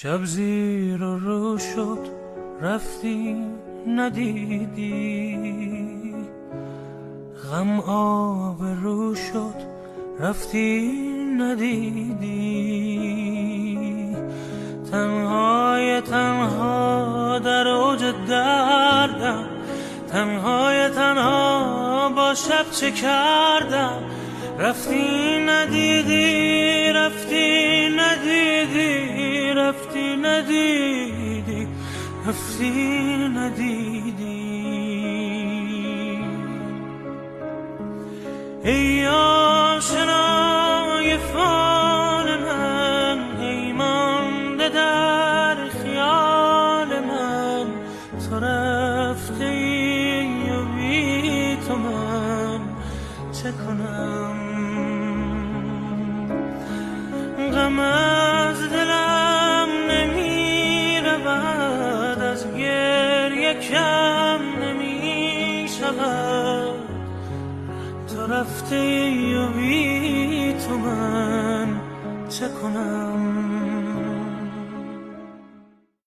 شب زیر و رو شد رفتی ندیدی، غم آب رو شد رفتی ندیدی. تنهای تنها در اوج دردم، تنهای تنها با شب چه کردم. رفتی ندیدی، رفتی ندیدی، رفتی ندیدی، رفتی ندیدی. ای آشنای فال من، ای مانده در خیال من، تو رفته ای و بی تو من چه کنم؟ غم از دلم نمی رود، از گریه کم نمی شود. تو رفته ای و بی تو من چه کنم؟